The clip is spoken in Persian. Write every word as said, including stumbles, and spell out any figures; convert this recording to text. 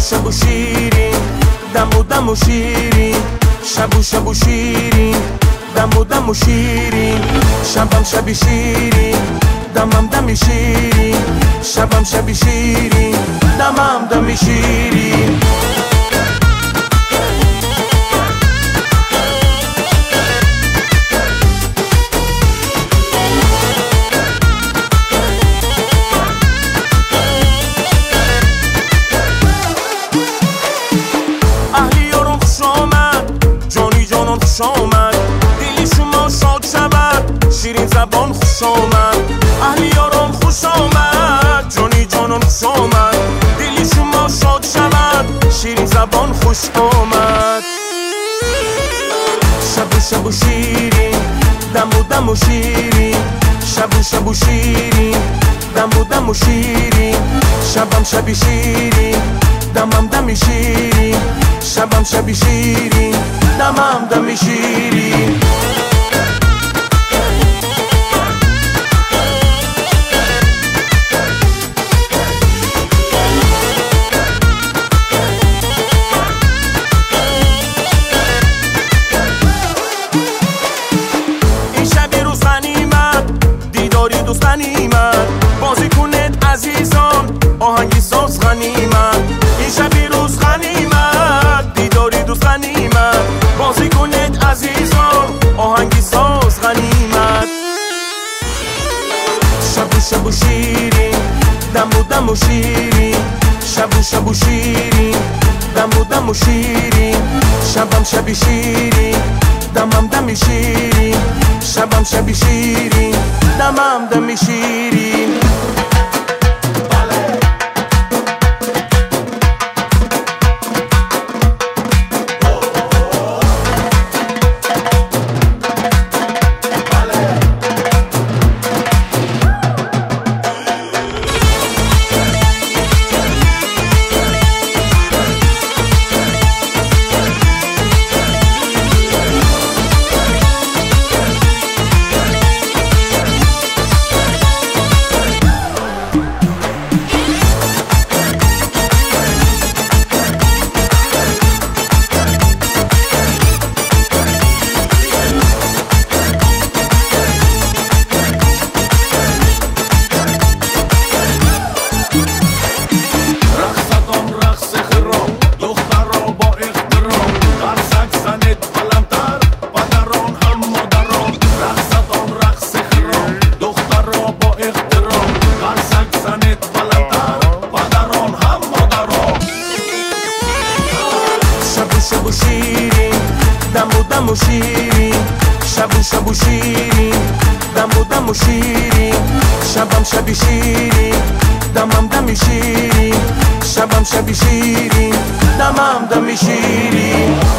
شب و شیرین دم و دم و شیرین شب و شب و شیرین دم و دم و شیرین شبم شب شیرین دمم دم شیرین شبم شب شیرین دمم دم شیرین خوش آمد دل شما شاد شود شیرین زبان خوش آمد اهل یاران خوش آمد جانی جانان خوش آمد دل شما شاد شود شیرین زبان خوش آمد شب و شب و شیرین دم و دم و شیرین شب و شب و شیرین دم و دم و شیرین شبم شب شیرین دمم دم شیرین شبم شب شیرین دمم دم شیرین این شب روز غنیمت دیداری دوست غنیمت بازی کنید عزیزان آهنگی ساز غنیمت این شب روز غنیمت دیداری دوست غنیمت بازی کنید عزیزان آهنگی ساز غنیمت شب و شب و شیرین دم و دم و شیرین شب و شب و شیرین دم و دم و شیرین شبم شب شیرین دمم دم شیرین شبم شب شیرین دمم دم شیرین شب و شیرین دم و دم و شیرین شب و شب و شیرین دم و دم و شیرین شبم شب شیرین دمم دم شیرین شبم شب شیرین دمم دم شیرین